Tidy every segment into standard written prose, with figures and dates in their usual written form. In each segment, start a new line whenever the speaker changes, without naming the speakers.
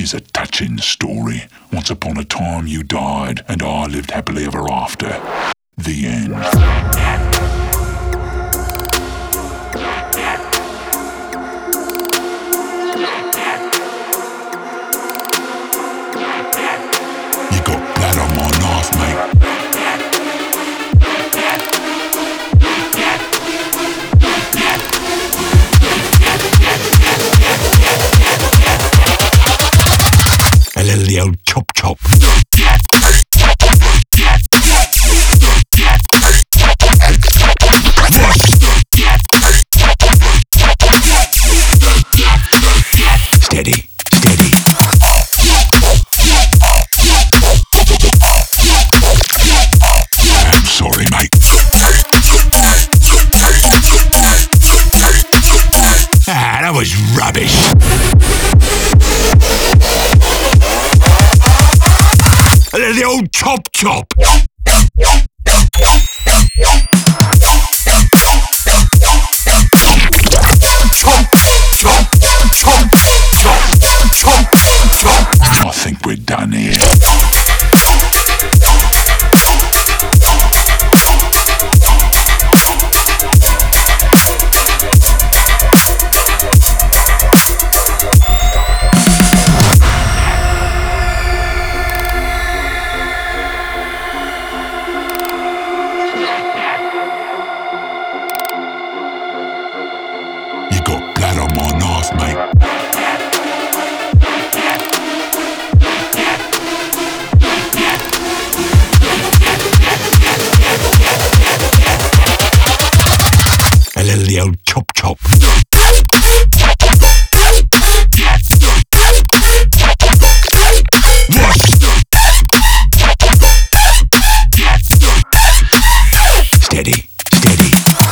is a touching story. Once upon a time you died, and I lived happily ever after. The end. You got blood on my knife, mate. A little the old chop chop. Steady, steady. I'm sorry, mate. Ah, that was rubbish. The old chop chop. Chop, chop, chop, chop, chop, chop. I think we're done here. You got blood on my knife, mate. A little the old chop chop. Steady, steady.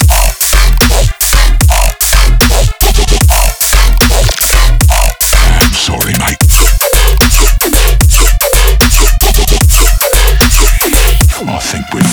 I'm sorry, mate. I think we're